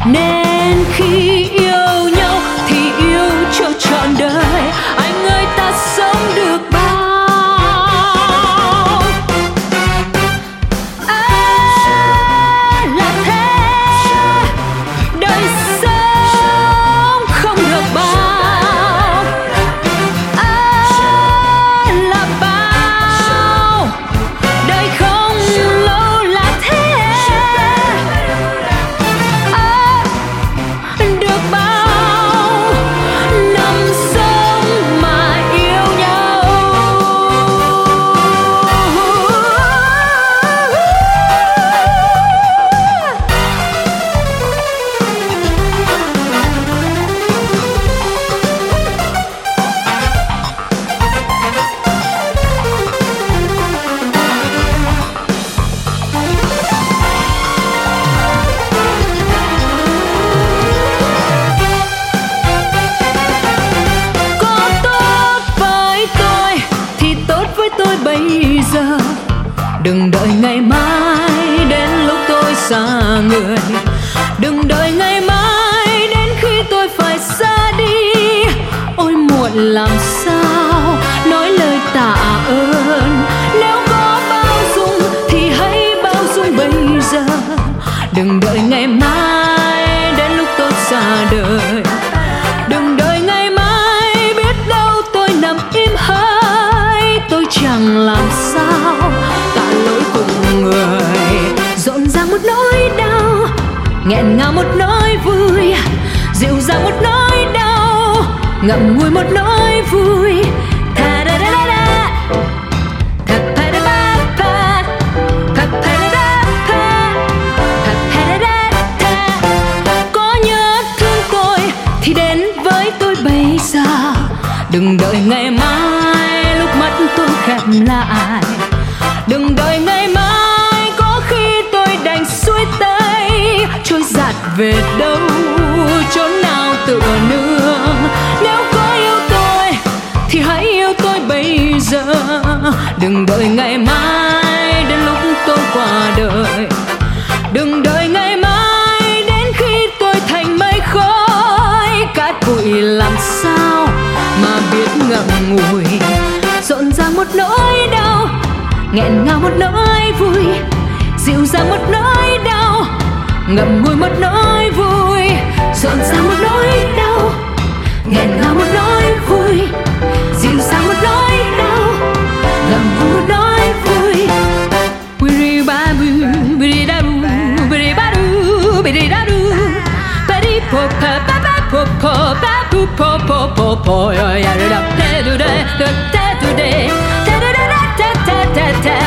Nên khi yêu nhau thì yêu cho trọn đời, anh ơi ta sống được bao. Là thế, đời sống không được bao. Là bao, đời không lâu là thế. Được bao năm sống mà yêu nhau. Có tốt với tôi thì tốt với tôi bây giờ. Đừng đợi ngày mai đến lúc tôi xa người. Đừng đợi ngày mai đến khi tôi phải xa đi. Ôi muộn làm sao nói lời tạ ơn. Nếu có bao dung thì hãy bao dung bây giờ. Đừng đợi ngày mai đến lúc tôi xa đời. Đừng đợi ngày mai biết đâu tôi nằm im hơi. Tôi chẳng làm sao tạ lỗi cùng người. Rộn ràng một nỗi đau, nghẹn ngào một nỗi vui, dịu dàng một nỗi đau, ngậm ngùi một nỗi vui. Tha da da da da, tha pa da ba pa, tha pa da da pa, tha pa da da tha. Có nhớ thương tôi thì đến với tôi bây giờ. Đừng đợi ngày mai lúc mắt tôi khép lại. Đừng đợi ngày mai có khi tôi đành xuôi tay, trôi dạt về đâu chốn nào tựa nương. Nếu có yêu tôi thì hãy yêu tôi bây giờ. Đừng đợi ngày mai đến lúc tôi qua đời. Đừng đợi ngày mai đến khi tôi thành mây khói. Cát bụi làm sao mà biết ngậm ngùi. Rộn ràng một nỗi đau, nghẹn ngào một nỗi vui, dịu dàng một nỗi đau, ngậm ngùi một nỗi vui. Rộn ràng một nỗi đau, nghẹn ngào một nỗi vui, dịu dàng một nỗi đau, ngậm ngùi một nỗi vui. Bidi ba bu, bidi da bu, bidi ba du, bidi da du, bidi po pa pa pa po po pa pu po po po po ya da da da da da da da da da da da da da.